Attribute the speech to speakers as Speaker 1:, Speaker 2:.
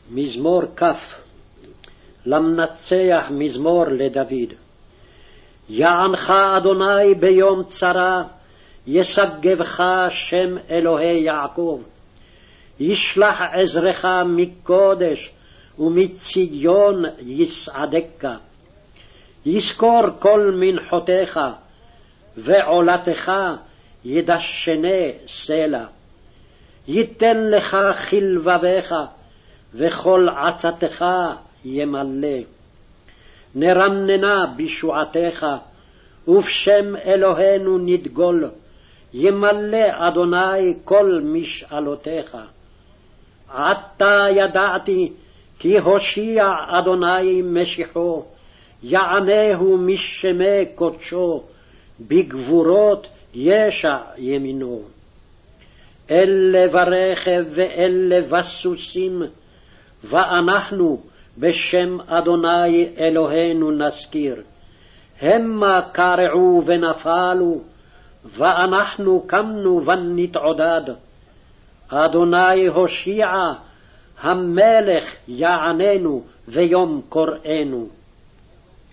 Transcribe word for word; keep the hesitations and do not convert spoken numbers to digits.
Speaker 1: מזמור כ'. למנצח מזמור לדוד. יענך אדוני ביום צרה, ישגבך שם אלוהי יעקב. ישלח עזרך מקודש, ומציון יסעדך. יזכור כל מנחותיך, ועולתך ידשני סלע. ייתן לך חלבביך, וכל עצתך ימלא. נרננה בשועתך, ובשם אלוהינו נדגול. ימלא אדוני כל משאלותיך. עתה ידעתי כי הושיע אדוני משיחו, יענהו משמי קודשו, בגבורות ישע ימינו. אלה ברכב ואלה בסוסים, ואנחנו בשם אדוני אלוהינו נזכיר. המה קרעו ונפלו, ואנחנו קמנו ונתעודד. אדוני הושיע, המלך יעננו ויום קוראנו.